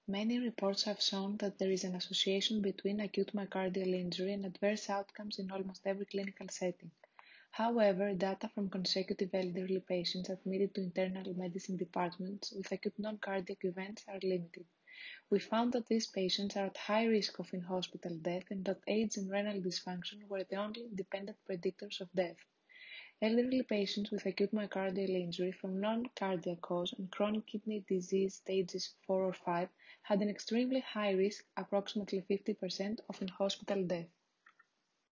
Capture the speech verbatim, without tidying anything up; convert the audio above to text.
Many reports have shown that there is an association between acute myocardial injury and adverse outcomes in almost every clinical setting. However, data from consecutive elderly patients admitted to internal medicine departments with acute non-cardiac events are limited. We found that these patients are at high risk of in-hospital death and that age and renal dysfunction were the only independent predictors of death. Elderly patients with acute myocardial injury from non-cardiac cause and chronic kidney disease stages four or five had an extremely high risk, approximately fifty percent, of in-hospital death.